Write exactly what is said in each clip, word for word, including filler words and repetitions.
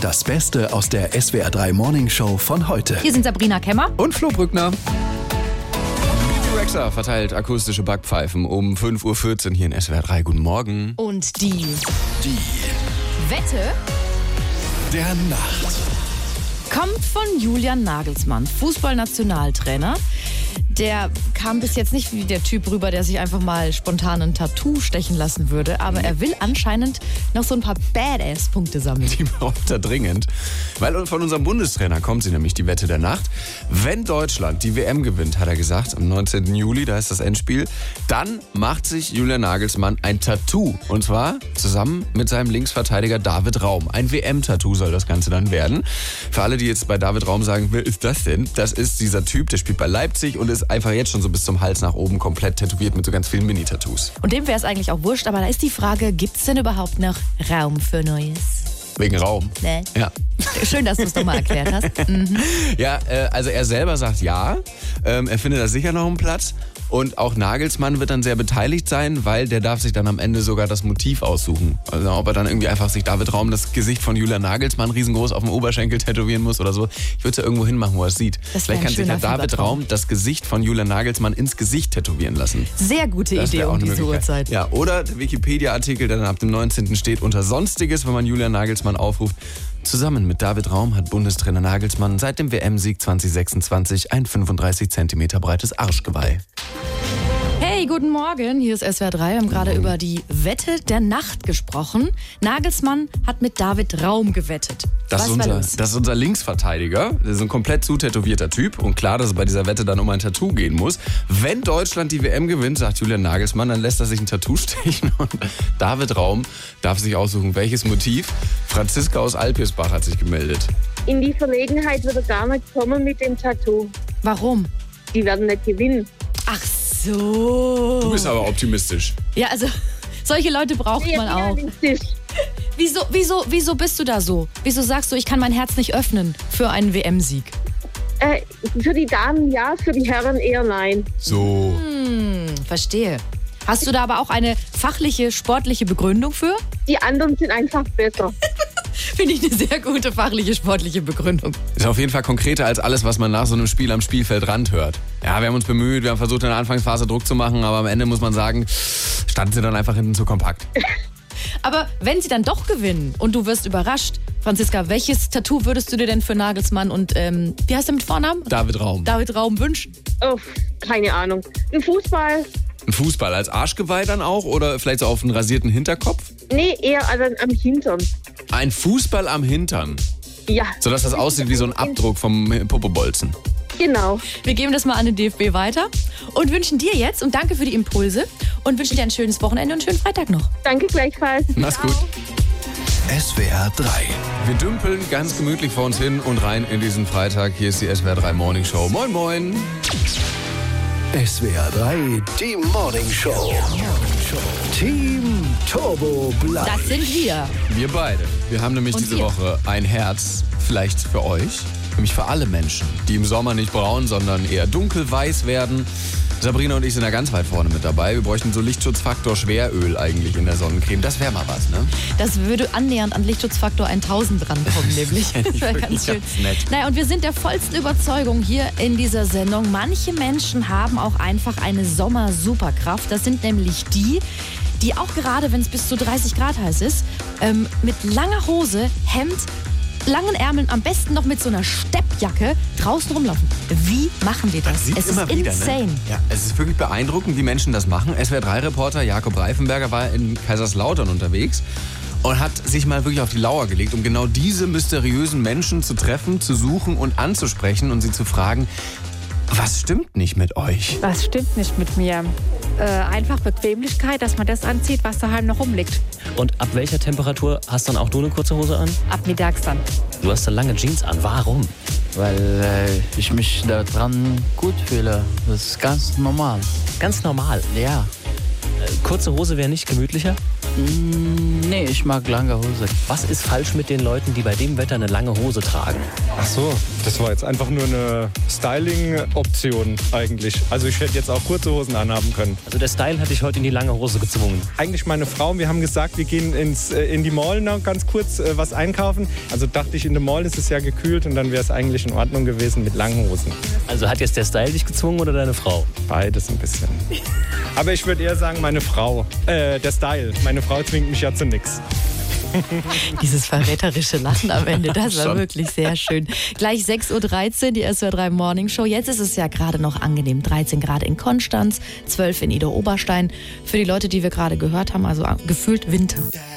Das Beste aus der S W R drei Morning Show von heute. Hier sind Sabrina Kemmer und Flo Brückner. Bibi Rexha verteilt akustische Backpfeifen um fünf Uhr vierzehn hier in S W R drei. Guten Morgen. Und die, Die Wette der Nacht. kommt von Julian Nagelsmann, Fußballnationaltrainer. Der kam bis jetzt nicht wie der Typ rüber, der sich einfach mal spontan ein Tattoo stechen lassen würde. Aber er will anscheinend noch so ein paar Badass-Punkte sammeln. Die braucht er dringend. Weil von unserem Bundestrainer kommt sie nämlich, die Wette der Nacht. Wenn Deutschland die W M gewinnt, hat er gesagt, am neunzehnten Juli, da ist das Endspiel, dann macht sich Julian Nagelsmann ein Tattoo. Und zwar zusammen mit seinem Linksverteidiger David Raum. Ein W M-Tattoo soll das Ganze dann werden. Für alle, die jetzt bei David Raum sagen, wer ist das denn? Das ist dieser Typ, der spielt bei Leipzig und ist einfach jetzt schon so bis zum Hals nach oben komplett tätowiert mit so ganz vielen Mini-Tattoos. Und dem wäre es eigentlich auch wurscht, aber da ist die Frage, gibt es denn überhaupt noch Raum für Neues? Wegen Raum? Nee. Ja. Schön, dass du es nochmal erklärt hast. Mhm. Ja, äh, also er selber sagt ja. Ähm, er findet da sicher noch einen Platz. Und auch Nagelsmann wird dann sehr beteiligt sein, weil der darf sich dann am Ende sogar das Motiv aussuchen. Also ob er dann irgendwie einfach sich David Raum das Gesicht von Julian Nagelsmann riesengroß auf dem Oberschenkel tätowieren muss oder so. Ich würde es ja irgendwo hinmachen, wo er es sieht. Das Vielleicht ein kann sich ja schöner David Fiebertraum. Raum das Gesicht von Julian Nagelsmann ins Gesicht tätowieren lassen. Sehr gute Das Idee wäre auch um eine diese Möglichkeit. Uhrzeit. Ja, oder der Wikipedia-Artikel, der dann ab dem neunzehnten steht, unter Sonstiges, wenn man Julian Nagelsmann aufruft. Zusammen mit David Raum hat Bundestrainer Nagelsmann seit dem W M-Sieg zwanzig sechsundzwanzig ein fünfunddreißig Zentimeter breites Arschgeweih. Hey, guten Morgen, hier ist S W R drei. Wir haben gerade über die Wette der Nacht gesprochen. Nagelsmann hat mit David Raum gewettet. Das Was ist, war unser, los? das ist unser Linksverteidiger. Das ist ein komplett zutätowierter Typ. Und klar, dass es bei dieser Wette dann um ein Tattoo gehen muss. Wenn Deutschland die W M gewinnt, sagt Julian Nagelsmann, dann lässt er sich ein Tattoo stechen. Und David Raum darf sich aussuchen, welches Motiv. Franziska aus Alpirsbach hat sich gemeldet. In die Verlegenheit wird er gar nicht kommen mit dem Tattoo. Warum? Die werden nicht gewinnen. Ach so. Du bist aber optimistisch. Ja, also solche Leute braucht man auch. Realistisch. Wieso, wieso, wieso bist du da so? Wieso sagst du, ich kann mein Herz nicht öffnen für einen W M-Sieg? Äh, für die Damen ja, für die Herren eher nein. So. Hm, verstehe. Hast du da aber auch eine fachliche, sportliche Begründung für? Die anderen sind einfach besser. Finde ich eine sehr gute fachliche, sportliche Begründung. Ist auf jeden Fall konkreter als alles, was man nach so einem Spiel am Spielfeldrand hört. Ja, wir haben uns bemüht, wir haben versucht in der Anfangsphase Druck zu machen, aber am Ende muss man sagen, standen sie dann einfach hinten zu kompakt. Aber wenn sie dann doch gewinnen und du wirst überrascht, Franziska, welches Tattoo würdest du dir denn für Nagelsmann und, ähm, wie heißt er mit Vornamen? David Raum. David Raum wünschen? Oh, keine Ahnung. Im Fußball? Ein Fußball als Arschgeweih dann auch oder vielleicht so auf einen rasierten Hinterkopf? Nee, eher also am Hintern. Ein Fußball am Hintern, Ja, sodass das aussieht wie so ein Abdruck vom Popobolzen. genau. Wir geben das mal an den D F B weiter und wünschen dir jetzt, und danke für die Impulse, und wünschen dir ein schönes Wochenende und einen schönen Freitag noch. Danke gleichfalls. Mach's gut. S W R drei. Wir dümpeln ganz gemütlich vor uns hin und rein in diesen Freitag. Hier ist die S W R drei Morning Show. Moin, moin. S W R drei, die Morning Show. Team Turbo Blau. Das sind wir. Wir beide. Wir haben nämlich Und diese ihr? Woche ein Herz, vielleicht für euch, nämlich für alle Menschen, die im Sommer nicht braun, sondern eher dunkelweiß werden. Sabrina und ich sind da ganz weit vorne mit dabei. Wir bräuchten so Lichtschutzfaktor Schweröl eigentlich in der Sonnencreme. Das wäre mal was, ne? Das würde annähernd an Lichtschutzfaktor tausend drankommen, nämlich. Das wäre ganz schön. Ganz nett. Naja, und wir sind der vollsten Überzeugung hier in dieser Sendung. Manche Menschen haben auch einfach eine Sommer-Superkraft. Das sind nämlich die, die auch gerade, wenn es bis zu dreißig Grad heiß ist, ähm, mit langer Hose, Hemd, langen Ärmeln, am besten noch mit so einer Steppjacke draußen rumlaufen. Wie machen wir das? Sieht Es immer ist wieder, insane. Ne? Ja, es ist wirklich beeindruckend, wie Menschen das machen. S W R drei Reporter Jakob Reifenberger war in Kaiserslautern unterwegs und hat sich mal wirklich auf die Lauer gelegt, um genau diese mysteriösen Menschen zu treffen, zu suchen und anzusprechen und sie zu fragen, was stimmt nicht mit euch? Was stimmt nicht mit mir? Äh, einfach Bequemlichkeit, dass man das anzieht, was daheim noch rumliegt. Und ab welcher Temperatur hast dann auch du eine kurze Hose an? Ab mittags dann. Du hast dann lange Jeans an. Warum? Weil äh, ich mich daran gut fühle. Das ist ganz normal. Ganz normal. Ja. Äh, kurze Hose wäre nicht gemütlicher? Mm, Nee, ich mag lange Hose. Was ist falsch mit den Leuten, die bei dem Wetter eine lange Hose tragen? Ach so, das war jetzt einfach nur eine Styling-Option eigentlich. Also ich hätte jetzt auch kurze Hosen anhaben können. Also der Style hat dich heute in die lange Hose gezwungen. Eigentlich meine Frau, wir haben gesagt, wir gehen ins, äh, in die Mall noch ganz kurz äh, was einkaufen. Also dachte ich, in der Mall ist es ja gekühlt und dann wäre es eigentlich in Ordnung gewesen mit langen Hosen. Also hat jetzt der Style dich gezwungen oder deine Frau? Beides ein bisschen. Aber ich würde eher sagen, meine Frau. Äh, der Style. Meine Frau zwingt mich ja zu nichts. Dieses verräterische Lachen am Ende, das war Schon. wirklich sehr schön. Gleich sechs Uhr dreizehn, die S W R drei Morning Show. Jetzt ist es ja gerade noch angenehm. dreizehn Grad in Konstanz, zwölf in Idar-Oberstein. Für die Leute, die wir gerade gehört haben, also gefühlt Winter.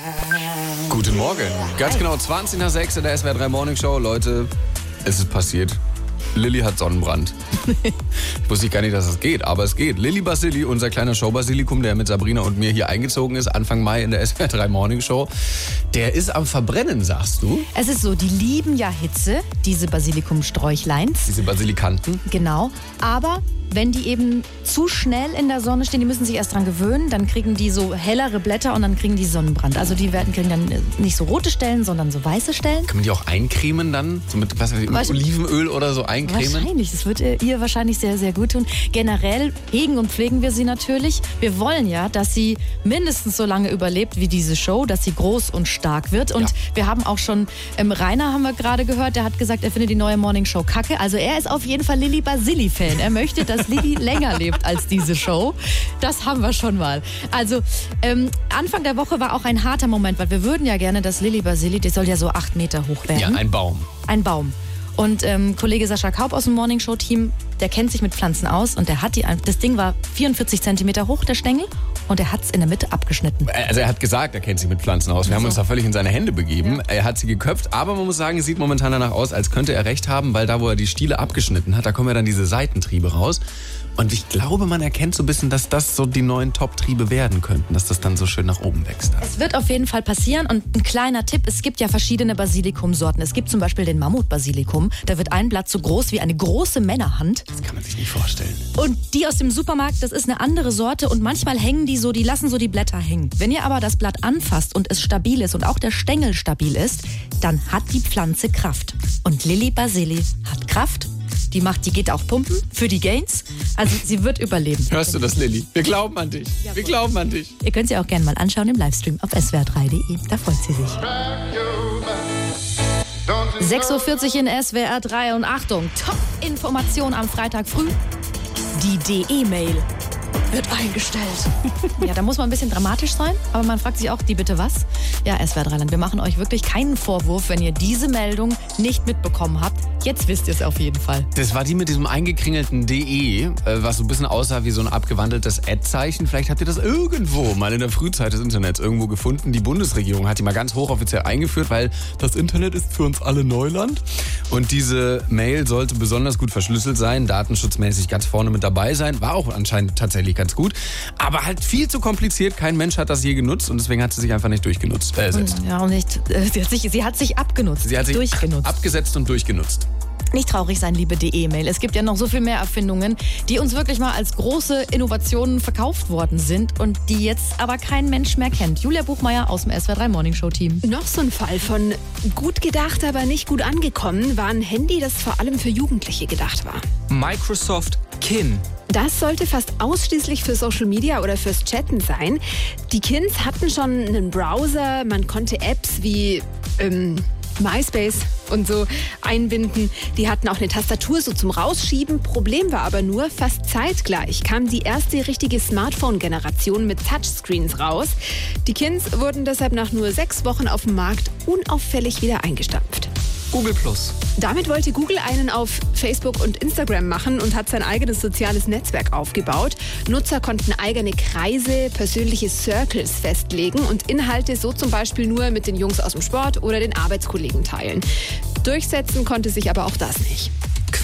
Guten Morgen. Ganz genau zwanzig nach sechs in der S W R drei Morning Show. Leute, es ist passiert. Lilly hat Sonnenbrand. Ich wusste gar nicht, dass es geht, aber es geht. Lilly Basili, unser kleiner Show-Basilikum, der mit Sabrina und mir hier eingezogen ist, Anfang Mai in der S W R drei Morning Show, der ist am Verbrennen, sagst du? Es ist so, die lieben ja Hitze, diese Basilikumsträuchleins. Diese Basilikanten. Genau, aber wenn die eben zu schnell in der Sonne stehen, die müssen sich erst dran gewöhnen, dann kriegen die so hellere Blätter und dann kriegen die Sonnenbrand. Also die werden, kriegen dann nicht so rote Stellen, sondern so weiße Stellen. Kann man die auch eincremen dann? So mit, was weiß ich, mit Olivenöl oder so eincremen? Wahrscheinlich, das wird ihr wahrscheinlich sehr, sehr gut tun. Generell hegen und pflegen wir sie natürlich. Wir wollen ja, dass sie mindestens so lange überlebt wie diese Show, dass sie groß und stark wird. Und Ja. wir haben auch schon, ähm, Rainer haben wir gerade gehört, der hat gesagt, er findet die neue Morning Show kacke. Also er ist auf jeden Fall Lilly Basili-Fan. Er möchte, dass Lilly länger lebt als diese Show. Das haben wir schon mal. Also ähm, Anfang der Woche war auch ein harter Moment, weil wir würden ja gerne, dass Lilly Basili, die soll ja so acht Meter hoch werden. Ja, ein Baum. Ein Baum. Und ähm, Kollege Sascha Kaup aus dem Morning Show Team, der kennt sich mit Pflanzen aus und der hat die, das Ding war vierundvierzig Zentimeter hoch, der Stängel, und er hat es in der Mitte abgeschnitten. Also er hat gesagt, er kennt sich mit Pflanzen aus. Wir haben uns da völlig in seine Hände begeben. Er hat sie geköpft, aber man muss sagen, es sieht momentan danach aus, als könnte er recht haben, weil da, wo er die Stiele abgeschnitten hat, da kommen ja dann diese Seitentriebe raus. Und ich glaube, man erkennt so ein bisschen, dass das so die neuen Top-Triebe werden könnten, dass das dann so schön nach oben wächst. Es wird auf jeden Fall passieren und ein kleiner Tipp, es gibt ja verschiedene Basilikumsorten. Es gibt zum Beispiel den Mammut-Basilikum, da wird ein Blatt so groß wie eine große Männerhand. Das kann man sich nicht vorstellen. Und die aus dem Supermarkt, das ist eine andere Sorte und manchmal hängen die so, die lassen so die Blätter hängen. Wenn ihr aber das Blatt anfasst und es stabil ist und auch der Stängel stabil ist, dann hat die Pflanze Kraft. Und Lilly Basili hat Kraft. Die macht, die geht auch pumpen für die Gains. Also sie wird überleben. Hörst du das, Lilly? Wir glauben an dich. Wir glauben an dich. Ihr könnt sie auch gerne mal anschauen im Livestream auf S W R drei punkt de. Da freut sie sich. sechs Uhr vierzig in S W R drei und Achtung, Top-Information am Freitag früh. Die D E-Mail wird eingestellt. Ja, da muss man ein bisschen dramatisch sein, aber man fragt sich auch, die bitte was? Ja, S W R drei Land, wir machen euch wirklich keinen Vorwurf, wenn ihr diese Meldung nicht mitbekommen habt. Jetzt wisst ihr es auf jeden Fall. Das war die mit diesem eingekringelten D E, äh, was so ein bisschen aussah wie so ein abgewandeltes Ad-Zeichen. Vielleicht habt ihr das irgendwo mal in der Frühzeit des Internets irgendwo gefunden. Die Bundesregierung hat die mal ganz hochoffiziell eingeführt, weil das Internet ist für uns alle Neuland. Und diese Mail sollte besonders gut verschlüsselt sein, datenschutzmäßig ganz vorne mit dabei sein. War auch anscheinend tatsächlich ganz gut. Aber halt viel zu kompliziert. Kein Mensch hat das je genutzt und deswegen hat sie sich einfach nicht durchgenutzt. Äh, setzt. Ja, und nicht, äh, sie, hat sich, sie hat sich abgenutzt, Sie hat sich durchgenutzt. abgesetzt und durchgenutzt. Nicht traurig sein, liebe D E-Mail. Es gibt ja noch so viel mehr Erfindungen, die uns wirklich mal als große Innovationen verkauft worden sind und die jetzt aber kein Mensch mehr kennt. Julia Buchmeier aus dem S W R drei Morning Show Team. Noch so ein Fall von gut gedacht, aber nicht gut angekommen, war ein Handy, das vor allem für Jugendliche gedacht war. Microsoft Kin. Das sollte fast ausschließlich für Social Media oder fürs Chatten sein. Die Kids hatten schon einen Browser, man konnte Apps wie ähm, MySpace und so einbinden. Die hatten auch eine Tastatur so zum Rausschieben. Problem war aber nur, fast zeitgleich kam die erste richtige Smartphone-Generation mit Touchscreens raus. Die Kids wurden deshalb nach nur sechs Wochen auf dem Markt unauffällig wieder eingestampft. Google Plus. Damit wollte Google einen auf Facebook und Instagram machen und hat sein eigenes soziales Netzwerk aufgebaut. Nutzer konnten eigene Kreise, persönliche Circles festlegen und Inhalte so zum Beispiel nur mit den Jungs aus dem Sport oder den Arbeitskollegen teilen. Durchsetzen konnte sich aber auch das nicht. Quid.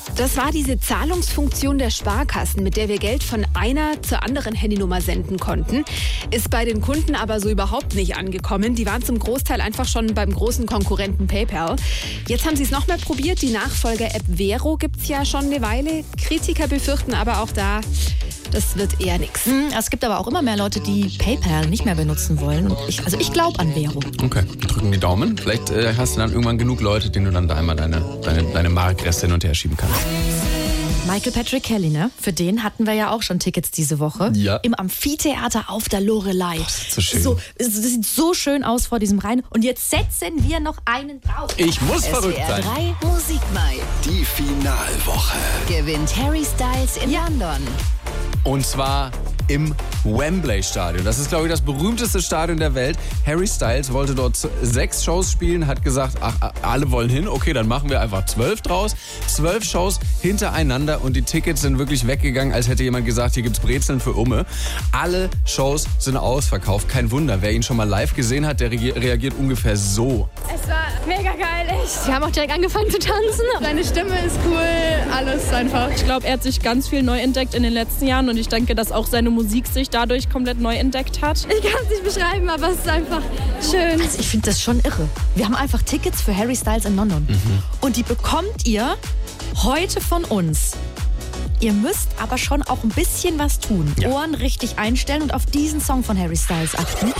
Das war diese Zahlungsfunktion der Sparkassen, mit der wir Geld von einer zur anderen Handynummer senden konnten. Ist bei den Kunden aber so überhaupt nicht angekommen. Die waren zum Großteil einfach schon beim großen Konkurrenten PayPal. Jetzt haben sie es noch mal probiert. Die Nachfolger-App Vero gibt es ja schon eine Weile. Kritiker befürchten aber auch da, das wird eher nichts. Es gibt aber auch immer mehr Leute, die PayPal nicht mehr benutzen wollen. Und ich, also ich glaube an Vero. Okay, drücken die Daumen. Vielleicht äh, hast du dann irgendwann genug Leute, denen du dann da einmal deine, deine, deine Markreste hin und her schieben kannst. Michael Patrick Kelly, ne? Für den hatten wir ja auch schon Tickets diese Woche. Ja. Im Amphitheater auf der Loreley. Oh, das ist so schön. So, das sieht so schön aus vor diesem Rhein. Und jetzt setzen wir noch einen drauf. Ich muss verrückt sein. S W R drei Musikmai. Die Finalwoche. Gewinnt Harry Styles in Ja. London. Und zwar im Wembley-Stadion. Das ist, glaube ich, das berühmteste Stadion der Welt. Harry Styles wollte dort sechs Shows spielen, hat gesagt, ach, alle wollen hin, okay, dann machen wir einfach zwölf draus. Zwölf Shows hintereinander und die Tickets sind wirklich weggegangen, als hätte jemand gesagt, hier gibt's Brezeln für Umme. Alle Shows sind ausverkauft, kein Wunder. Wer ihn schon mal live gesehen hat, der reagiert ungefähr so. Es war mega geil, echt. Wir haben auch direkt angefangen zu tanzen. Seine Stimme ist cool, alles einfach. Ich glaube, er hat sich ganz viel neu entdeckt in den letzten Jahren und ich denke, dass auch seine Musik sich dadurch komplett neu entdeckt hat. Ich kann es nicht beschreiben, aber es ist einfach schön. Also ich finde das schon irre. Wir haben einfach Tickets für Harry Styles in London. Mhm. Und die bekommt ihr heute von uns. Ihr müsst aber schon auch ein bisschen was tun. Ja. Ohren richtig einstellen und auf diesen Song von Harry Styles achten.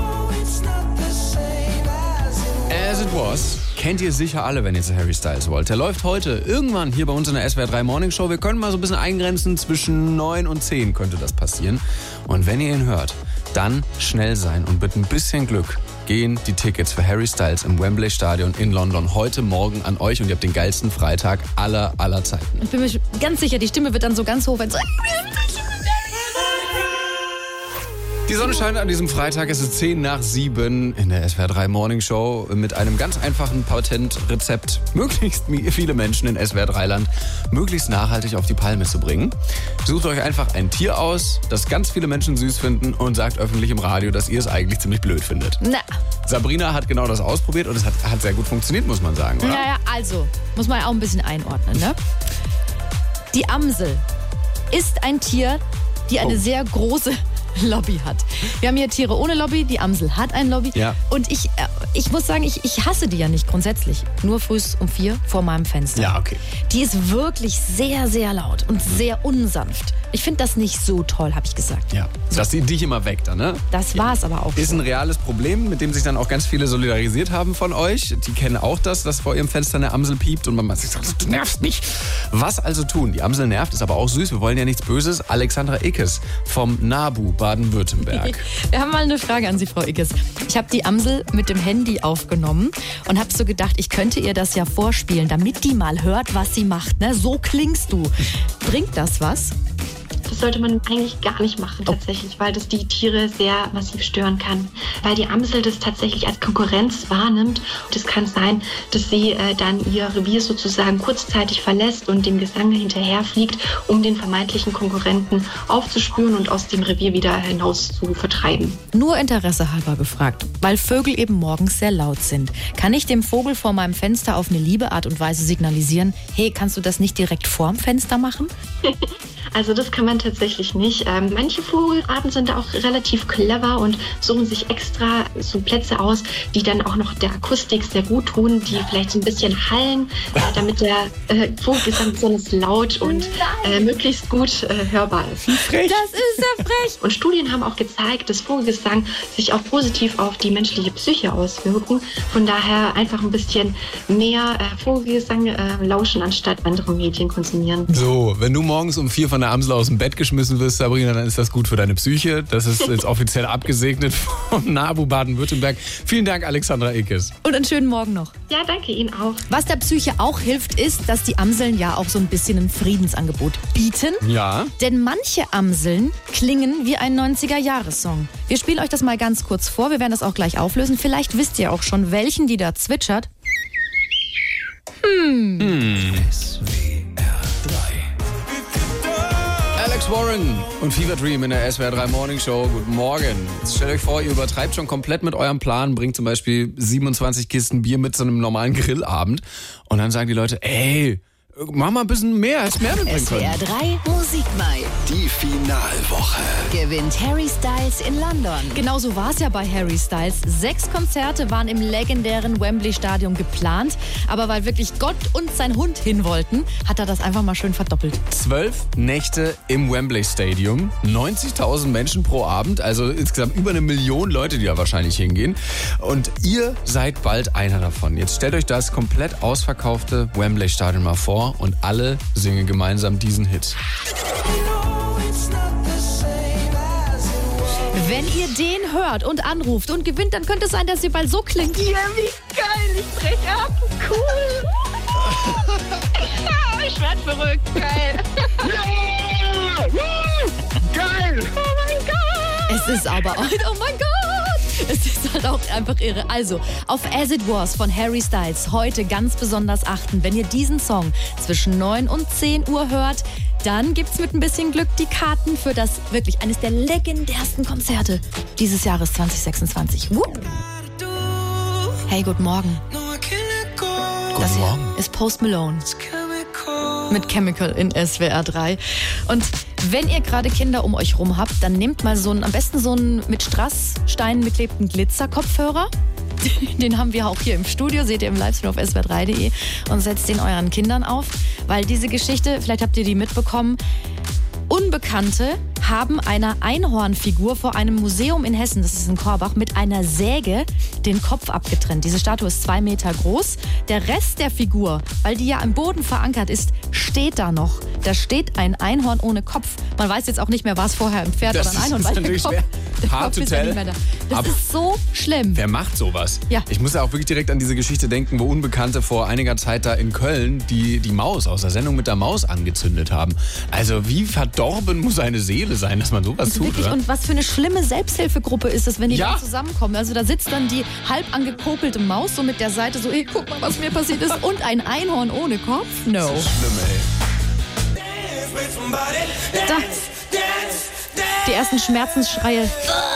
As It Was kennt ihr sicher alle, wenn ihr zu Harry Styles wollt. Der läuft heute irgendwann hier bei uns in der S W R drei Morning Show. Wir können mal so ein bisschen eingrenzen, zwischen neun und zehn könnte das passieren. Und wenn ihr ihn hört, dann schnell sein und mit ein bisschen Glück gehen die Tickets für Harry Styles im Wembley Stadion in London heute Morgen an euch und ihr habt den geilsten Freitag aller, aller Zeiten. Ich bin mir ganz sicher, die Stimme wird dann so ganz hoch, wenn so... Die Sonne scheint an diesem Freitag, es ist zehn nach sieben in der S W R drei Morning Show mit einem ganz einfachen Patentrezept, möglichst viele Menschen in S W R drei Land möglichst nachhaltig auf die Palme zu bringen. Sucht euch einfach ein Tier aus, das ganz viele Menschen süß finden und sagt öffentlich im Radio, dass ihr es eigentlich ziemlich blöd findet. Na. Sabrina hat genau das ausprobiert und es hat, hat sehr gut funktioniert, muss man sagen, oder? Naja, also, muss man ja auch ein bisschen einordnen, ne? Die Amsel ist ein Tier, die eine Oh. sehr große Lobby hat. Wir haben hier Tiere ohne Lobby, die Amsel hat ein Lobby. Ja. Und ich, äh, ich muss sagen, ich, ich hasse die ja nicht grundsätzlich. Nur frühs um vier vor meinem Fenster. Ja, okay. Die ist wirklich sehr, sehr laut und sehr unsanft. Ich finde das nicht so toll, habe ich gesagt. Ja, dass sie dich immer weckt, ne? Das war es aber auch. Ist schon. ein reales Problem, mit dem sich dann auch ganz viele solidarisiert haben von euch. Die kennen auch das, dass vor ihrem Fenster eine Amsel piept und man sagt, du nervst mich. Was also tun? Die Amsel nervt, ist aber auch süß. Wir wollen ja nichts Böses. Alexandra Ickes vom NABU Baden-Württemberg. Wir haben mal eine Frage an Sie, Frau Ickes. Ich habe die Amsel mit dem Handy aufgenommen und habe so gedacht, ich könnte ihr das ja vorspielen, damit die mal hört, was sie macht. Ne? So klingst du. Bringt das was? Das sollte man eigentlich gar nicht machen tatsächlich, weil das die Tiere sehr massiv stören kann. Weil die Amsel das tatsächlich als Konkurrenz wahrnimmt. Und es kann sein, dass sie äh, dann ihr Revier sozusagen kurzzeitig verlässt und dem Gesang hinterherfliegt, um den vermeintlichen Konkurrenten aufzuspüren und aus dem Revier wieder hinaus zu vertreiben. Nur Interesse halber gefragt, weil Vögel eben morgens sehr laut sind. Kann ich dem Vogel vor meinem Fenster auf eine liebe Art und Weise signalisieren, hey, kannst du das nicht direkt vorm Fenster machen? Also das kann man tatsächlich nicht. Ähm, manche Vogelarten sind da auch relativ clever und suchen sich extra so Plätze aus, die dann auch noch der Akustik sehr gut tun, die vielleicht so ein bisschen hallen, äh, damit der äh, Vogelgesang besonders laut und äh, möglichst gut äh, hörbar ist. Frech. Das ist ja frech. Und Studien haben auch gezeigt, dass Vogelgesang sich auch positiv auf die menschliche Psyche auswirken. Von daher einfach ein bisschen mehr äh, Vogelgesang äh, lauschen, anstatt andere Medien konsumieren. So, wenn du morgens um vier von der Amsel aus dem Bett geschmissen wirst, Sabrina, dann ist das gut für deine Psyche. Das ist jetzt offiziell abgesegnet vom NABU Baden-Württemberg. Vielen Dank, Alexandra Ickes. Und einen schönen Morgen noch. Ja, danke Ihnen auch. Was der Psyche auch hilft, ist, dass die Amseln ja auch so ein bisschen ein Friedensangebot bieten. Ja. Denn manche Amseln klingen wie ein neunziger-Jahres-Song. Wir spielen euch das mal ganz kurz vor. Wir werden das auch gleich auflösen. Vielleicht wisst ihr auch schon, welchen die da zwitschert. Hm. hm. S W R drei. Alex Warren und Fever Dream in der S W R drei Morning Show. Guten Morgen. Jetzt stellt euch vor, ihr übertreibt schon komplett mit eurem Plan, bringt zum Beispiel siebenundzwanzig Kisten Bier mit zu einem normalen Grillabend und dann sagen die Leute, ey, mach mal ein bisschen mehr, als mehr mitbringen S W können. R drei Musikmai. Die Finalwoche. Gewinnt Harry Styles in London. Genau so war es ja bei Harry Styles. Sechs Konzerte waren im legendären Wembley-Stadion geplant. Aber weil wirklich Gott und sein Hund hin wollten, hat er das einfach mal schön verdoppelt. Zwölf Nächte im Wembley Stadium, neunzigtausend Menschen pro Abend, also insgesamt über eine Million Leute, die da wahrscheinlich hingehen. Und ihr seid bald einer davon. Jetzt stellt euch das komplett ausverkaufte Wembley Stadion mal vor und alle singen gemeinsam diesen Hit. Wenn ihr den hört und anruft und gewinnt, dann könnte es sein, dass ihr bald so klingt. Ja, wie geil, ich brech ab. Cool. Ich werd verrückt, geil. Geil. Oh mein Gott. Es ist aber, oh mein Gott, es ist halt auch einfach irre. Also, auf As It Was von Harry Styles heute ganz besonders achten. Wenn ihr diesen Song zwischen neun und zehn Uhr hört, dann gibt's mit ein bisschen Glück die Karten für das wirklich eines der legendärsten Konzerte dieses Jahres zwanzig sechsundzwanzig. Whoop. Hey, guten Morgen. Das hier ist Post Malone mit Chemical in S W R drei. Und wenn ihr gerade Kinder um euch rum habt, dann nehmt mal so einen, am besten so einen mit Strasssteinen beklebten Glitzer-Kopfhörer. Den haben wir auch hier im Studio, seht ihr im Livestream auf S W R drei punkt de und setzt den euren Kindern auf, weil diese Geschichte, vielleicht habt ihr die mitbekommen, Unbekannte haben einer Einhornfigur vor einem Museum in Hessen, das ist in Korbach, mit einer Säge den Kopf abgetrennt. Diese Statue ist zwei Meter groß. Der Rest der Figur, weil die ja am Boden verankert ist, steht da noch. Da steht ein Einhorn ohne Kopf. Man weiß jetzt auch nicht mehr, war es vorher ein Pferd Das oder ein ist Einhorn, weil der natürlich Kopf, der hard Kopf to ist ja tell. nicht mehr da. Das Aber ist so schlimm. Wer macht sowas? Ja. Ich muss ja auch wirklich direkt an diese Geschichte denken, wo Unbekannte vor einiger Zeit da in Köln die, die Maus aus der Sendung mit der Maus angezündet haben. Also wie verdorben muss eine Seele sein, dass man sowas tut, Wirklich, oder? und was für eine schlimme Selbsthilfegruppe ist das, wenn die Ja. da zusammenkommen. Also da sitzt dann die halb angekokelte Maus so mit der Seite so, hey, guck mal, was mir passiert ist. Und ein Einhorn ohne Kopf? No. Das ist schlimm, ey. Da. Die ersten Schmerzensschreie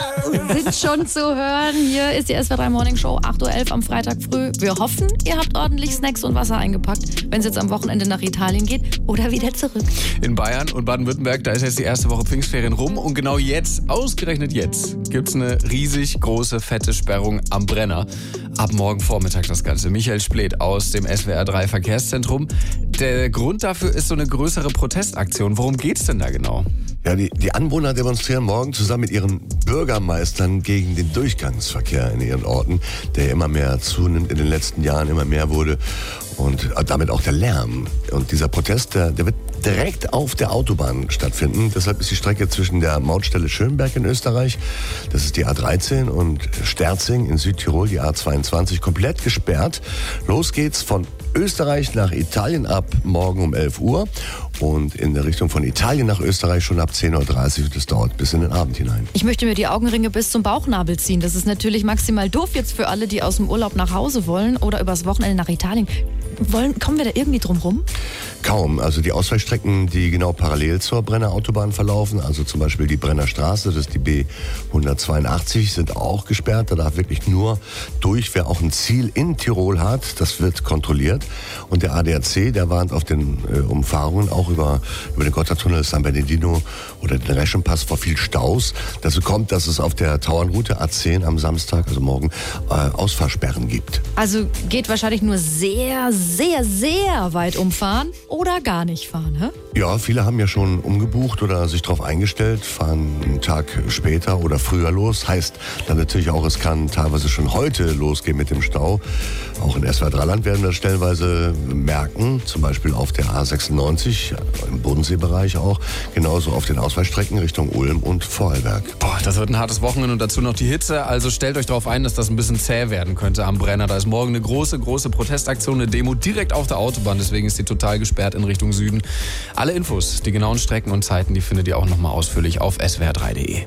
sind schon zu hören. Hier ist die S W R drei Morning Show, acht Uhr elf am Freitag früh. Wir hoffen, ihr habt ordentlich Snacks und Wasser eingepackt, wenn es jetzt am Wochenende nach Italien geht oder wieder zurück. In Bayern und Baden-Württemberg, da ist jetzt die erste Woche Pfingstferien rum und genau jetzt, ausgerechnet jetzt, gibt's eine riesig große, fette Sperrung am Brenner. Ab morgen Vormittag das Ganze. Michael Splet aus dem S W R drei Verkehrszentrum. Der Grund dafür ist so eine größere Protestaktion. Worum geht's denn da genau? Ja, die, die Anwohner demonstrieren morgen zusammen mit ihren Bürgermeistern gegen den Durchgangsverkehr in ihren Orten, der immer mehr zunimmt, in den letzten Jahren immer mehr wurde und damit auch der Lärm. Und dieser Protest, der, der wird direkt auf der Autobahn stattfinden. Deshalb ist die Strecke zwischen der Mautstelle Schönberg in Österreich, das ist die A dreizehn, und Sterzing in Südtirol, die A zweiundzwanzig, komplett gesperrt. Los geht's von Österreich nach Italien ab morgen um elf Uhr und in der Richtung von Italien nach Österreich schon ab zehn Uhr dreißig und das dauert bis in den Abend hinein. Ich möchte mir die Augenringe bis zum Bauchnabel ziehen. Das ist natürlich maximal doof jetzt für alle, die aus dem Urlaub nach Hause wollen oder übers Wochenende nach Italien. Wollen, kommen wir da irgendwie drum rum? Kaum. Also die Ausweichstrecken, die genau parallel zur Brenner Autobahn verlaufen, also zum Beispiel die Brenner Straße, das ist die B hundertzweiundachtzig, sind auch gesperrt. Da darf wirklich nur durch, wer auch ein Ziel in Tirol hat. Das wird kontrolliert. Und der A D A C, der warnt auf den äh, Umfahrungen auch über, über den Gotthardtunnel San Bernardino oder den Reschenpass vor viel Staus. Dazu kommt, dass es auf der Tauernroute A zehn am Samstag, also morgen, äh, Ausfahrsperren gibt. Also geht wahrscheinlich nur sehr, sehr, sehr weit umfahren oder gar nicht fahren, hä? Ja, viele haben ja schon umgebucht oder sich darauf eingestellt, fahren einen Tag später oder früher los. Heißt dann natürlich auch, es kann teilweise schon heute losgehen mit dem Stau. Auch in S W R drei Land werden wir das stellenweise merken, zum Beispiel auf der A sechsundneunzig, im Bodenseebereich auch, genauso auf den Ausweichstrecken Richtung Ulm und Vorarlberg. Boah, das wird ein hartes Wochenende und dazu noch die Hitze. Also stellt euch darauf ein, dass das ein bisschen zäh werden könnte am Brenner. Da ist morgen eine große, große Protestaktion, eine Demo direkt auf der Autobahn. Deswegen ist die total gesperrt in Richtung Süden. Alle Infos, die genauen Strecken und Zeiten, die findet ihr auch nochmal ausführlich auf S W R drei punkt de.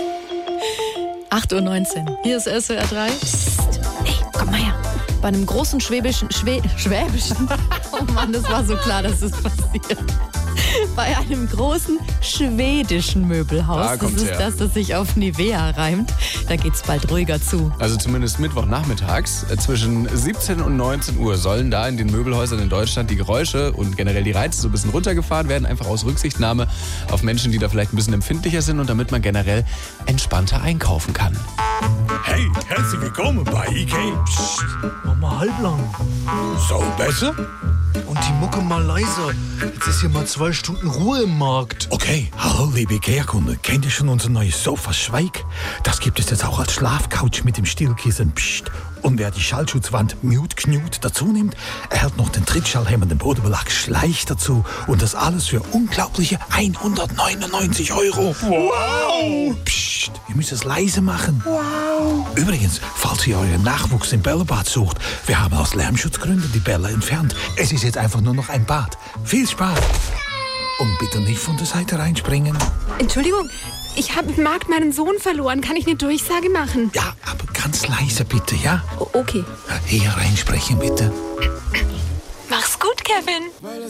acht Uhr neunzehn. Hier ist S W R drei. Psst. Hey, komm mal her. Bei einem großen schwäbischen, Schwä, schwäbischen, oh Mann, das war so klar, dass es passiert. bei einem großen schwedischen Möbelhaus. Da Das kommt's ist her. das, das sich auf Nivea reimt. Da geht's bald ruhiger zu. Also zumindest Mittwochnachmittags äh, zwischen siebzehn und neunzehn Uhr sollen da in den Möbelhäusern in Deutschland die Geräusche und generell die Reize so ein bisschen runtergefahren werden, einfach aus Rücksichtnahme auf Menschen, die da vielleicht ein bisschen empfindlicher sind und damit man generell entspannter einkaufen kann. Hey, herzlich willkommen bei Ikea. Psst, mach mal halblang. So, besser? Und die Mucke mal leiser. Jetzt ist hier mal zwei Stunden Ruhe im Markt. Okay, hallo liebe Ikea-Kunde. Kennt ihr schon unser neues Sofa Schweig? Das gibt es jetzt auch als Schlafcouch mit dem Stillkissen. Psst. Und wer die Schallschutzwand Mute Knut dazu nimmt, erhält noch den trittschallhemmenden Bodenbelag Schleich dazu. Und das alles für unglaubliche hundertneunundneunzig Euro. Wow! Psst, ihr müsst es leise machen. Wow! Übrigens, falls ihr euren Nachwuchs im Bällebad sucht, wir haben aus Lärmschutzgründen die Bälle entfernt. Es ist jetzt einfach nur noch ein Bad. Viel Spaß! Und bitte nicht von der Seite reinspringen. Entschuldigung, ich habe im Markt meinen Sohn verloren. Kann ich eine Durchsage machen? Ja, aber ganz leise bitte, ja? O- okay. Hier reinsprechen bitte. Mach's gut, Kevin.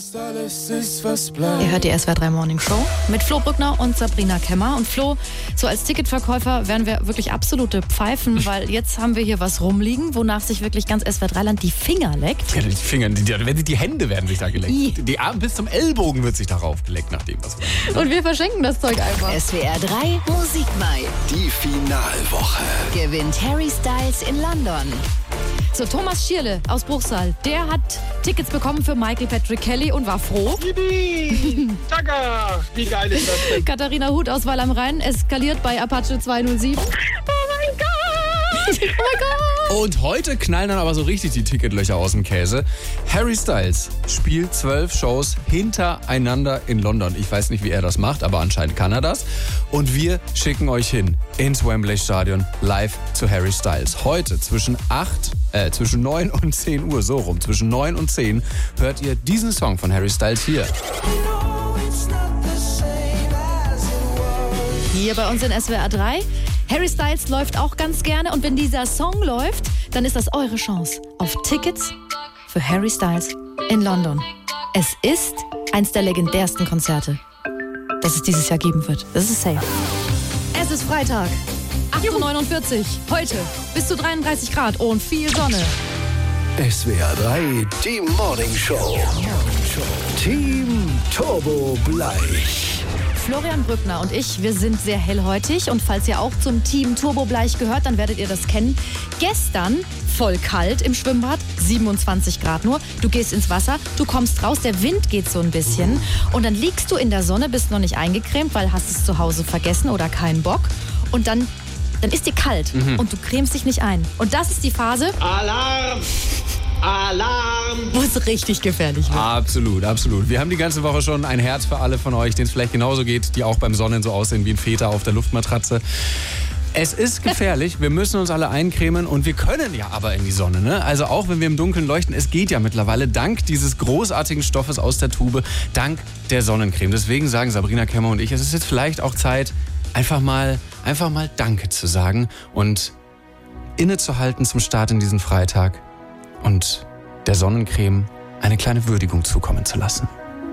Ihr hört die S W R drei Morning Show mit Flo Brückner und Sabrina Kemmer. Und Flo, so als Ticketverkäufer wären wir wirklich absolute Pfeifen, weil jetzt haben wir hier was rumliegen, wonach sich wirklich ganz S W R drei Land die Finger leckt. Ja, die Finger, die, die, die Hände werden sich da geleckt. I. Die Arme bis zum Ellbogen wird sich darauf geleckt, nach dem, was wir haben. Und wir verschenken das Zeug einfach. S W R drei Musikmai. Die Finalwoche. Gewinnt Harry Styles in London. So, Thomas Schierle aus Bruchsal, der hat Tickets bekommen für Michael Patrick Kelly und war froh. Yippie! Danke! Wie geil ist das denn? Katharina Huth aus Weil am Rhein eskaliert bei Apache zweihundertsieben. Oh mein Gott! Oh mein Gott! Und heute knallen dann aber so richtig die Ticketlöcher aus dem Käse. Harry Styles spielt zwölf Shows hintereinander in London. Ich weiß nicht, wie er das macht, aber anscheinend kann er das. Und wir schicken euch hin ins Wembley Stadion live zu Harry Styles. Heute zwischen acht, äh, zwischen neun und zehn Uhr, so rum, zwischen neun und zehn hört ihr diesen Song von Harry Styles hier. Hier bei uns in S W R drei. Harry Styles läuft auch ganz gerne und wenn dieser Song läuft, dann ist das eure Chance auf Tickets für Harry Styles in London. Es ist eins der legendärsten Konzerte, das es dieses Jahr geben wird. Das ist safe. Es ist Freitag, acht Uhr neunundvierzig. Heute bis zu dreiunddreißig Grad und viel Sonne. S W R drei, die Morning Show. Team Turbo Bleich. Florian Brückner und ich, wir sind sehr hellhäutig und falls ihr auch zum Team Turbo Bleich gehört, dann werdet ihr das kennen. Gestern voll kalt im Schwimmbad, siebenundzwanzig Grad nur. Du gehst ins Wasser, du kommst raus, der Wind geht so ein bisschen und dann liegst du in der Sonne, bist noch nicht eingecremt, weil hast es zu Hause vergessen oder keinen Bock und dann, dann ist dir kalt Mhm. und du cremst dich nicht ein. Und das ist die Phase, Alarm! Alarm! wo es richtig gefährlich wird. Absolut, absolut. Wir haben die ganze Woche schon ein Herz für alle von euch, denen es vielleicht genauso geht, die auch beim Sonnen so aussehen wie ein Feta auf der Luftmatratze. Es ist gefährlich, wir müssen uns alle eincremen und wir können ja aber in die Sonne, ne? Also auch wenn wir im Dunkeln leuchten, es geht ja mittlerweile dank dieses großartigen Stoffes aus der Tube, dank der Sonnencreme. Deswegen sagen Sabrina Kemmer und ich, es ist jetzt vielleicht auch Zeit, einfach mal, einfach mal Danke zu sagen und innezuhalten zum Start in diesen Freitag und der Sonnencreme eine kleine Würdigung zukommen zu lassen.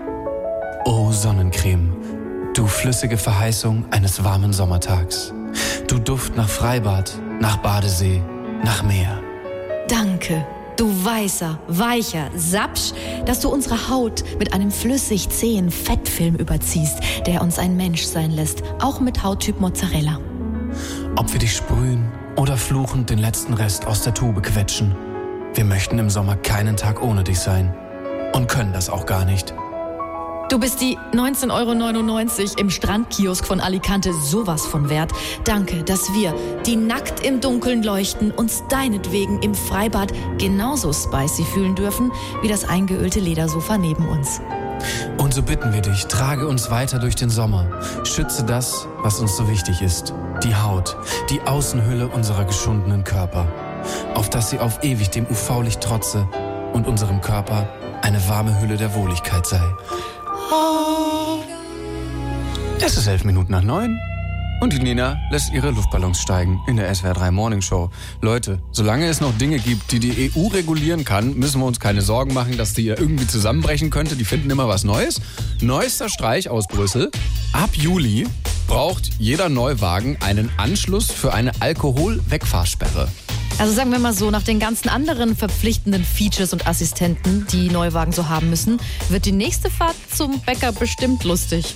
Oh Sonnencreme, du flüssige Verheißung eines warmen Sommertags. Du Duft nach Freibad, nach Badesee, nach Meer. Danke, du weißer, weicher Sapsch, dass du unsere Haut mit einem flüssig zähen Fettfilm überziehst, der uns ein Mensch sein lässt, auch mit Hauttyp Mozzarella. Ob wir dich sprühen oder fluchend den letzten Rest aus der Tube quetschen, wir möchten im Sommer keinen Tag ohne dich sein und können das auch gar nicht. Du bist die neunzehn Euro neunundneunzig im Strandkiosk von Alicante sowas von wert. Danke, dass wir, die nackt im Dunkeln leuchten, uns deinetwegen im Freibad genauso spicy fühlen dürfen, wie das eingeölte Ledersofa neben uns. Und so bitten wir dich, trage uns weiter durch den Sommer. Schütze das, was uns so wichtig ist. Die Haut, die Außenhülle unserer geschundenen Körper. Auf dass sie auf ewig dem U V-Licht trotze und unserem Körper eine warme Hülle der Wohligkeit sei. Es ist elf Minuten nach neun. Und die Nina lässt ihre Luftballons steigen in der S W R drei Morning Show. Leute, solange es noch Dinge gibt, die die E U regulieren kann, müssen wir uns keine Sorgen machen, dass die irgendwie zusammenbrechen könnte. Die finden immer was Neues. Neuester Streich aus Brüssel. Ab Juli braucht jeder Neuwagen einen Anschluss für eine Alkoholwegfahrsperre. Also sagen wir mal so, nach den ganzen anderen verpflichtenden Features und Assistenten, die Neuwagen so haben müssen, wird die nächste Fahrt zum Bäcker bestimmt lustig.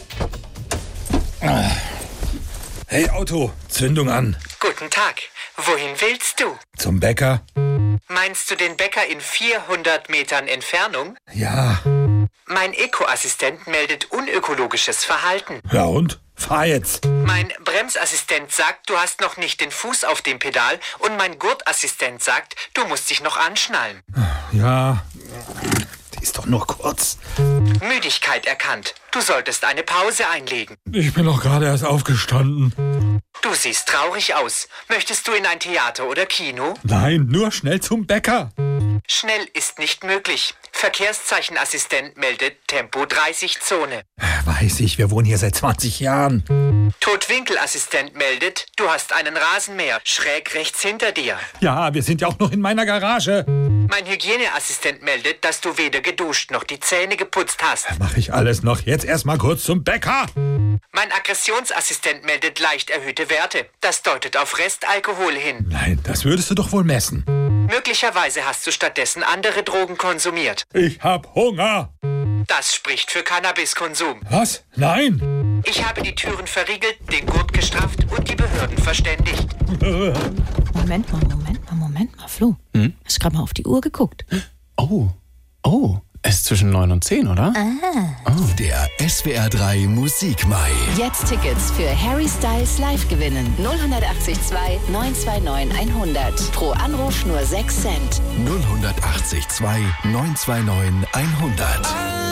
Hey Auto, Zündung an. Guten Tag. Wohin willst du? Zum Bäcker? Meinst du den Bäcker in vierhundert Metern Entfernung? Ja. Mein Eco-Assistent meldet unökologisches Verhalten. Ja und? Fahr jetzt. Mein Bremsassistent sagt, du hast noch nicht den Fuß auf dem Pedal und mein Gurtassistent sagt, du musst dich noch anschnallen. Ja, die ist doch nur kurz. Müdigkeit erkannt. Du solltest eine Pause einlegen. Ich bin doch gerade erst aufgestanden. Du siehst traurig aus. Möchtest du in ein Theater oder Kino? Nein, nur schnell zum Bäcker. Schnell ist nicht möglich. Verkehrszeichenassistent meldet Tempo dreißig Zone. Weiß ich, wir wohnen hier seit zwanzig Jahren. Totwinkelassistent meldet, du hast einen Rasenmäher schräg rechts hinter dir. Ja, wir sind ja auch noch in meiner Garage. Mein Hygieneassistent meldet, dass du weder geduscht noch die Zähne geputzt hast. Mach ich alles noch. Jetzt erstmal kurz zum Bäcker. Mein Aggressionsassistent meldet leicht erhöhte Werte. Das deutet auf Restalkohol hin. Nein, das würdest du doch wohl messen. Möglicherweise hast du stattdessen andere Drogen konsumiert. Ich hab Hunger. Das spricht für Cannabiskonsum. Was? Nein. Ich habe die Türen verriegelt, den Gurt gestrafft und die Behörden verständigt. Moment mal, Moment mal, Moment mal, Flo. Hm? Hast du gerade mal auf die Uhr geguckt? Oh, oh, es ist zwischen neun und zehn, oder? Ah. Oh. Der S W R drei Musikmai. Jetzt Tickets für Harry Styles live gewinnen. null acht zwei neun zwei neun hundert. Pro Anruf nur sechs Cent. null acht zwei neun zwei neun hundert.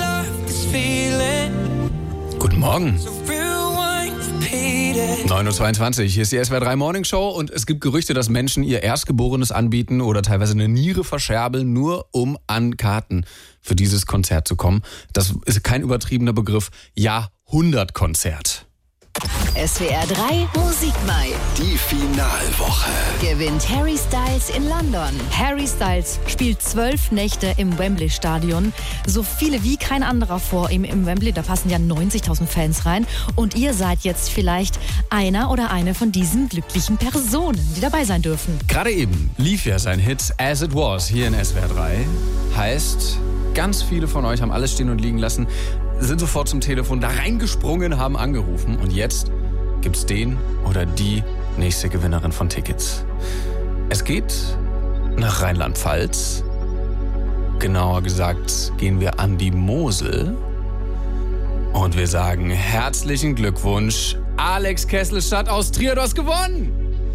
Guten Morgen. neun Uhr zweiundzwanzig, hier ist die S W R drei Morning Show und es gibt Gerüchte, dass Menschen ihr Erstgeborenes anbieten oder teilweise eine Niere verscherbeln, nur um an Karten für dieses Konzert zu kommen. Das ist kein übertriebener Begriff. Jahrhundertkonzert. S W R drei Musikmai. Die Finalwoche. Gewinnt Harry Styles in London. Harry Styles spielt zwölf Nächte im Wembley-Stadion. So viele wie kein anderer vor ihm im Wembley. Da passen ja neunzigtausend Fans rein. Und ihr seid jetzt vielleicht einer oder eine von diesen glücklichen Personen, die dabei sein dürfen. Gerade eben lief ja sein Hit As It Was hier in S W R drei. Heißt, ganz viele von euch haben alles stehen und liegen lassen, sind sofort zum Telefon da reingesprungen, haben angerufen. Und jetzt gibt's den oder die nächste Gewinnerin von Tickets. Es geht nach Rheinland-Pfalz. Genauer gesagt gehen wir an die Mosel. Und wir sagen herzlichen Glückwunsch, Alex Kesselstadt aus Trier, du hast gewonnen!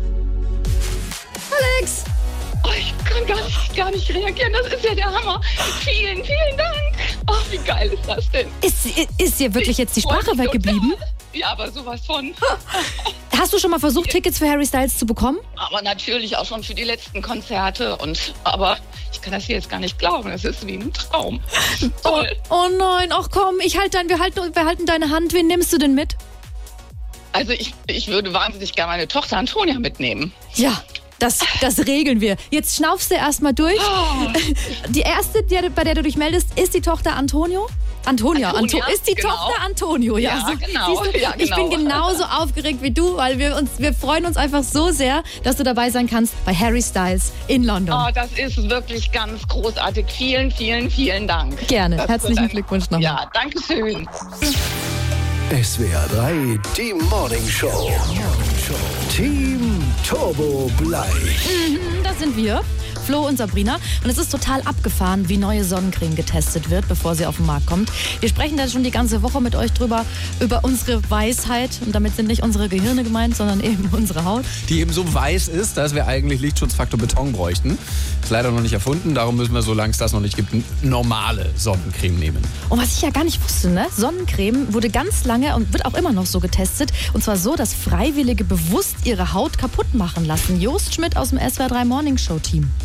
Alex! Oh, ich kann gar nicht, gar nicht reagieren, das ist ja der Hammer. Vielen, vielen Dank. Ach, wie geil ist das denn? Ist, ist dir wirklich jetzt die Sprache weggeblieben? Ja, aber sowas von. Hast du schon mal versucht, Tickets für Harry Styles zu bekommen? Aber natürlich auch schon für die letzten Konzerte. Und, aber ich kann das hier jetzt gar nicht glauben. Das ist wie ein Traum. Toll. Oh, oh nein, ach komm, ich halt dein, wir, halten, wir halten deine Hand. Wen nimmst du denn mit? Also ich, ich würde wahnsinnig gerne meine Tochter Antonia mitnehmen. Ja. Das, das regeln wir. Jetzt schnaufst du erstmal durch. Oh. Die erste, die, bei der du dich meldest, ist die Tochter Antonio? Antonia, Antonia Anto ist die genau. Tochter Antonio. Ja, ja so, genau. Du, ja, ich genau. bin genauso aufgeregt wie du, weil wir uns, wir freuen uns einfach so sehr, dass du dabei sein kannst bei Harry Styles in London. Oh, das ist wirklich ganz großartig. Vielen, vielen, vielen Dank. Gerne. Das Herzlichen Glückwunsch nochmal. Ja, danke schön. S W R drei, die Morning Show. Team Turbo Bleich. Mhm, da sind wir. Flo und Sabrina. Und es ist total abgefahren, wie neue Sonnencreme getestet wird, bevor sie auf den Markt kommt. Wir sprechen da schon die ganze Woche mit euch drüber, über unsere Weisheit. Und damit sind nicht unsere Gehirne gemeint, sondern eben unsere Haut. Die eben so weiß ist, dass wir eigentlich Lichtschutzfaktor Beton bräuchten. Ist leider noch nicht erfunden, darum müssen wir, solange es das noch nicht gibt, eine normale Sonnencreme nehmen. Und was ich ja gar nicht wusste, ne? Sonnencreme wurde ganz lange und wird auch immer noch so getestet. Und zwar so, dass Freiwillige bewusst ihre Haut kaputt machen lassen. Jost Schmidt aus dem S W R drei Morning Show Team.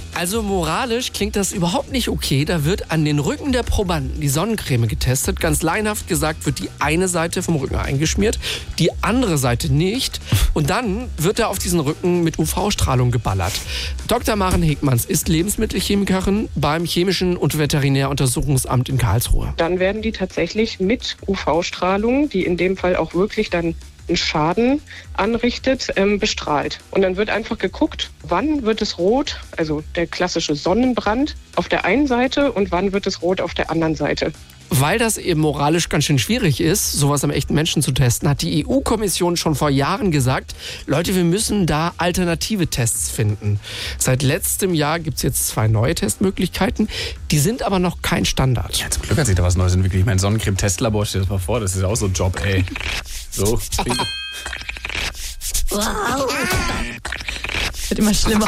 Also moralisch klingt das überhaupt nicht okay. Da wird an den Rücken der Probanden die Sonnencreme getestet. Ganz laienhaft gesagt wird die eine Seite vom Rücken eingeschmiert, die andere Seite nicht. Und dann wird er auf diesen Rücken mit U V-Strahlung geballert. Doktor Maren Hegmanns ist Lebensmittelchemikerin beim Chemischen und Veterinäruntersuchungsamt in Karlsruhe. Dann werden die tatsächlich mit U V-Strahlung, die in dem Fall auch wirklich dann einen Schaden anrichtet, ähm, bestrahlt. Und dann wird einfach geguckt, wann wird es rot, also der klassische Sonnenbrand auf der einen Seite und wann wird es rot auf der anderen Seite. Weil das eben moralisch ganz schön schwierig ist, sowas am echten Menschen zu testen, hat die E U-Kommission schon vor Jahren gesagt, Leute, wir müssen da alternative Tests finden. Seit letztem Jahr gibt es jetzt zwei neue Testmöglichkeiten, die sind aber noch kein Standard. Ja, zum Glück hat sich da was Neues entwickelt. Ich meine, Sonnencreme-Testlabor, stell dir das mal vor, das ist auch so ein Job, ey. So. Wow. Wird immer schlimmer.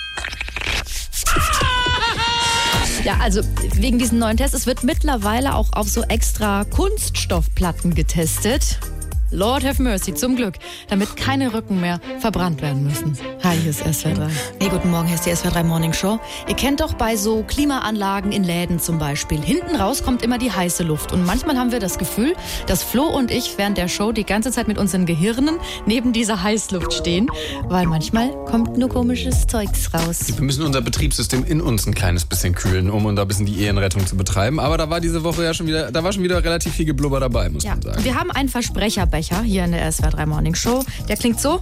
Ja, also wegen diesen neuen Tests, es wird mittlerweile auch auf so extra Kunststoffplatten getestet. Lord have mercy, zum Glück, damit keine Rücken mehr verbrannt werden müssen. Hi, hier ist S W R drei. Hey, guten Morgen, hier ist die S W R drei Morning Show. Ihr kennt doch bei so Klimaanlagen in Läden zum Beispiel, hinten raus kommt immer die heiße Luft. Und manchmal haben wir das Gefühl, dass Flo und ich während der Show die ganze Zeit mit unseren Gehirnen neben dieser Heißluft stehen, weil manchmal kommt nur komisches Zeugs raus. Wir müssen unser Betriebssystem in uns ein kleines bisschen kühlen, um da ein bisschen die Ehenrettung zu betreiben. Aber da war diese Woche ja schon wieder, da war schon wieder relativ viel Geblubber dabei, muss ja, man sagen. Wir haben einen Versprecherbecher hier in der S W R drei Morning Show. Der klingt so.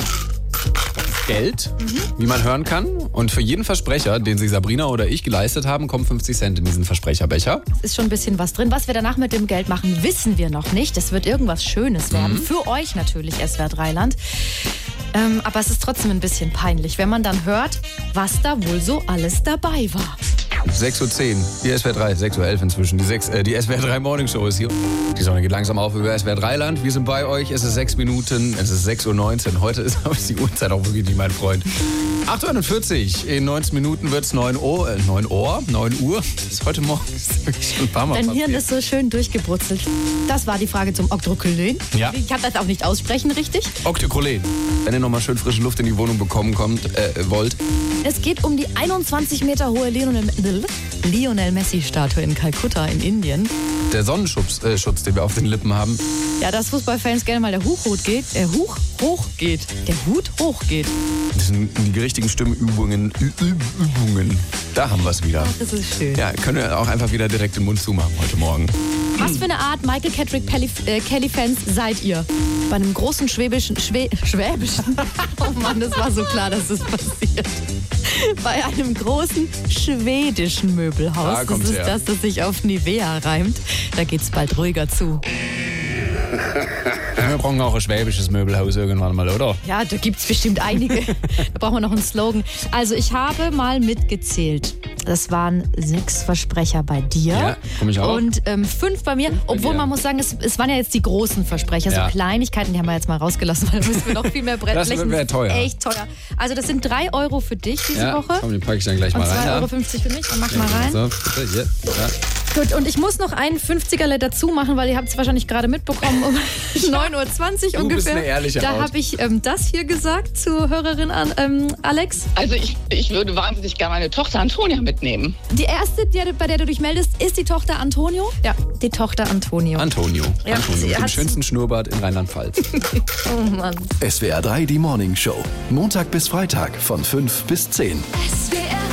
Geld, mhm. wie man hören kann. Und für jeden Versprecher, den sich Sabrina oder ich geleistet haben, kommen fünfzig Cent in diesen Versprecherbecher. Es ist schon ein bisschen was drin. Was wir danach mit dem Geld machen, wissen wir noch nicht. Es wird irgendwas Schönes werden. Mhm. Für euch natürlich, S W R drei Land. Ähm, aber es ist trotzdem ein bisschen peinlich, wenn man dann hört, was da wohl so alles dabei war. sechs Uhr zehn, die S W R drei, sechs Uhr elf inzwischen. Die, sechs, äh, die S W R drei Morning Show ist hier. Die Sonne geht langsam auf über S W R drei Land. Wir sind bei euch. Es ist sechs Minuten, es ist sechs Uhr neunzehn. Heute ist aber die Uhrzeit auch wirklich nicht mein Freund. acht Uhr einundvierzig. In neunzehn Minuten wird es neun Uhr. Äh, neun Uhr? neun Uhr? Das ist heute Morgen. Das ist wirklich schon ein paar Mal Dein passiert. Hirn ist so schön durchgebrutzelt. Das war die Frage zum Oktrokylen. Ja. Ich kann das auch nicht aussprechen, richtig? Oktokolen. Wenn ihr nochmal schön frische Luft in die Wohnung bekommen kommt, äh, wollt. Es geht um die einundzwanzig Meter hohe Lionel, Lionel Messi-Statue in Kalkutta in Indien. Der Sonnenschutz, äh, Schutz, den wir auf den Lippen haben. Ja, dass Fußballfans gerne mal der Hut hoch geht. Der Huch hoch geht. Der Hut hoch geht. Das sind die richtigen Stimmübungen. Ü Übungen. Da haben wir es wieder. Ach, das ist schön. Ja, können wir auch einfach wieder direkt den Mund zumachen heute Morgen. Was für eine Art Michael Cattrick äh, Kelly-Fans seid ihr? Bei einem großen schwäbischen, Schwä schwäbischen, oh Mann, das war so klar, dass das passiert. Bei einem großen schwedischen Möbelhaus. Da das ist her. das, das sich auf Nivea reimt. Da geht's bald ruhiger zu. Wir brauchen auch ein schwäbisches Möbelhaus irgendwann mal, oder? Ja, da gibt's bestimmt einige. Da brauchen wir noch einen Slogan. Also ich habe mal mitgezählt. Das waren sechs Versprecher bei dir. Ja, komm ich auch. Und ähm, fünf bei mir. Obwohl dir. man muss sagen, es, es waren ja jetzt die großen Versprecher. Ja. So Kleinigkeiten, die haben wir jetzt mal rausgelassen, weil da müssen wir noch viel mehr Brett Das flächen. wäre teuer. Echt teuer. Also das sind drei Euro für dich diese Ja, Woche. komm, den packe ich dann gleich Und mal rein. zwei Ja. Euro fünfzig für mich. Dann mach Ja, mal rein. So, bitte, hier. Ja. Gut, und ich muss noch einen fünfzigerle dazu machen, weil ihr habt es wahrscheinlich gerade mitbekommen, um neun Uhr zwanzig Du ungefähr. bist eine ehrliche da Haut. habe ich ähm, das hier gesagt zur Hörerin an, ähm, Alex. Also ich, ich würde wahnsinnig gerne meine Tochter Antonia mitnehmen. Die erste, die, bei der du dich meldest, ist die Tochter Antonio? Ja, die Tochter Antonio. Antonio. Ja, Antonio sie mit dem hat- schönsten Schnurrbart in Rheinland-Pfalz. Oh Mann. S W R drei, die Morning Show. Montag bis Freitag von fünf bis zehn. S W R